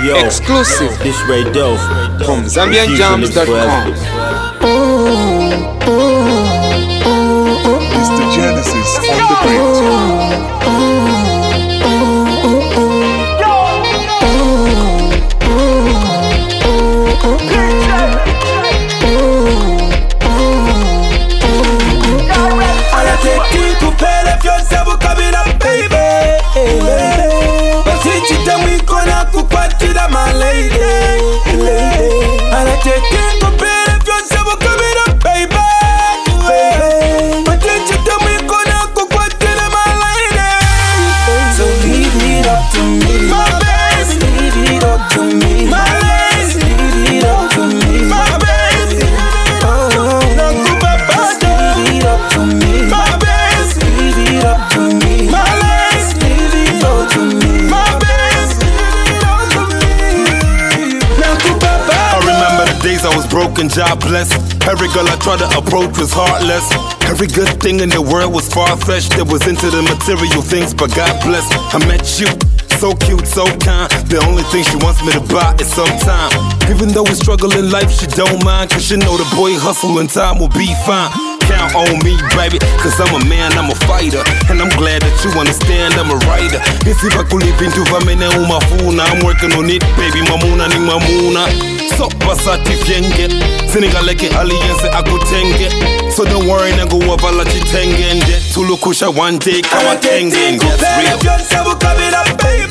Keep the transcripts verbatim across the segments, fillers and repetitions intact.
Yo, exclusive. This radio from Zambian Jams dot com. Mister Genesis on the beat. My lady, lady, and I take it to bed if you're never coming up, baby. But then you tell me gonna go what did my lady? So leave it up to me, my baby. Leave it up to me, my lady. Leave it up to me, my baby. Oh, now go back, leave it up to me, my baby. Leave it up to me, my lady. Leave it up to me, my baby. Days I was broken, jobless. Every girl I tried to approach was heartless. Every good thing in the world was far-fetched. That was into the material things, but God bless. I met you, so cute, so kind. The only thing she wants me to buy is some time. Even though we struggle in life, she don't mind. Cause she know the boy hustle and time will be fine. Count on me, baby, cause I'm a man, I'm a fighter. And I'm glad that you understand I'm a writer. Isi bakulipi ntuvamene umafuna. I'm working on it, baby, mamuna ni mamuna. So basati fyenge Sinigaleke alliance akutenge. So don't worry, nango wavala chitenge. And that tulukusha one day kawa tenge. That's real. Sabu kabila baby,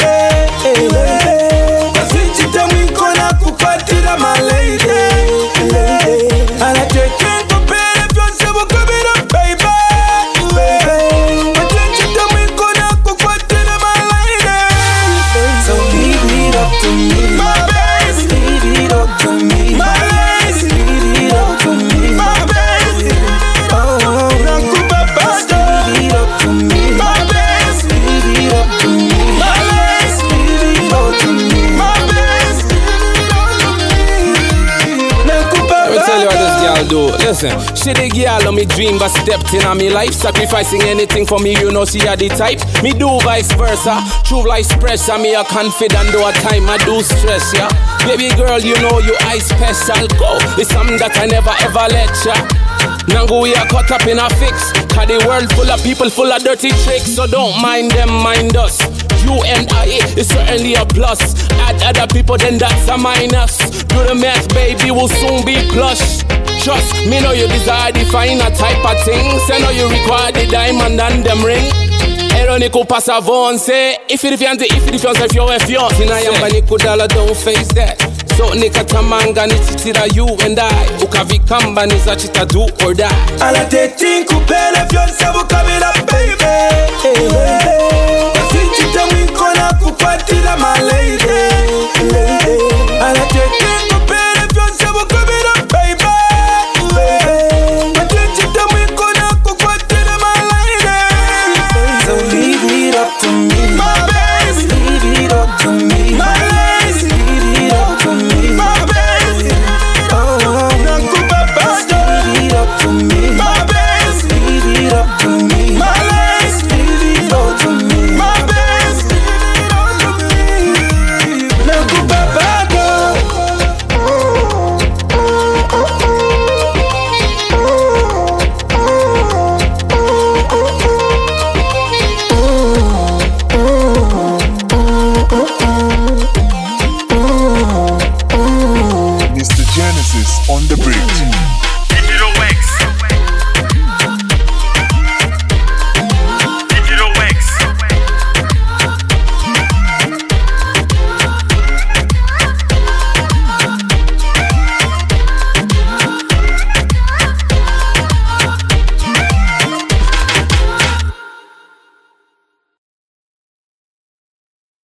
Kasinchi temi kona kupatira my lady, lady. And I take it to bed if you're sabu kabila baby, Kasinchi temi kona kupatira my lady. So leave it up to me, my baby. Leave it up to me, my lady. Leave it up to me, my baby. Oh, nakupa basta. Leave it up to me, my baby. Leave it up to me, my lady. Leave it up to me, my baby. Nakupa basta. Let me tell you what this girl do. Listen, she the girl on me dream but stepped in on me life. Sacrificing anything for me, you know she are the type. Me do vice versa. True life's pressure. Me a confident though at time I do stress, yeah. Baby girl, you know you I special. Go, it's something that I never ever let ya. Nango we are caught up in a fix. Cause the world full of people full of dirty tricks. So don't mind them, mind us. You and I is certainly a plus. Add other people, then that's a minus. Do the math, baby, we'll soon be plush. Trust me, know you desire the finer type of things. I know you require the diamond and them ring. Eronico passa avance. If it fiance, if it fiance, if you're a fiance. Tina yamba niku dollar, don't face that. So nika tamanga ni chitira you and I. Ukavi kamba ni za chita do or die. Ala te tinku pele fiance bukabila baby. Kasinchi temi kona kupatila my lady.